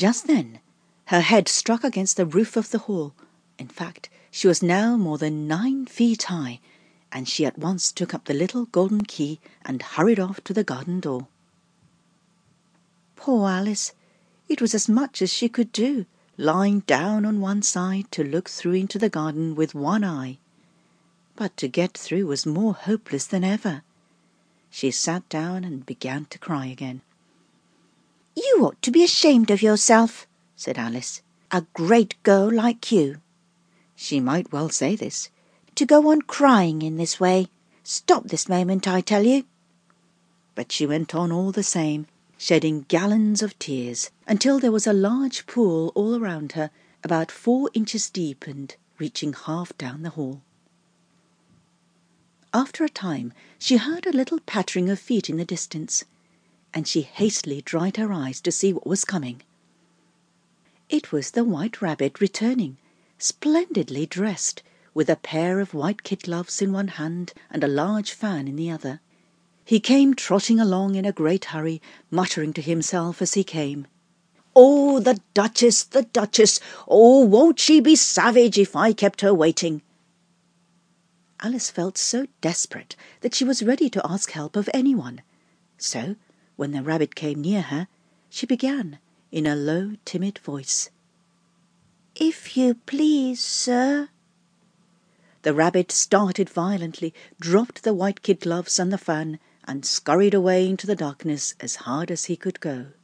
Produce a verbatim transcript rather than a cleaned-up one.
Just then her head struck against the roof of the hall. In fact, she was now more than nine feet high, and she at once took up the little golden key and hurried off to the garden door. Poor Alice! It was as much as she could do, lying down on one side to look through into the garden with one eye. But to get through was more hopeless than ever. She sat down and began to cry again. "You ought to be ashamed of yourself," said Alice. "A great girl like you." She might well say this. "To go on crying in this way. Stop this moment, I tell you." But she went on all the same, shedding gallons of tears, until there was a large pool all around her, about four inches deep and reaching half down the hall. After a time she heard a little pattering of feet in the distance, and she hastily dried her eyes to see what was coming. It was the White Rabbit returning, splendidly dressed, with a pair of white kid gloves in one hand and a large fan in the other. He came trotting along in a great hurry, muttering to himself as he came, "Oh, the Duchess, the Duchess! Oh, won't she be savage if I kept her waiting!" Alice felt so desperate that she was ready to ask help of anyone. So, when the rabbit came near her, she began, in a low, timid voice, "If you please, sir." The rabbit started violently, dropped the white kid gloves and the fan, and scurried away into the darkness as hard as he could go.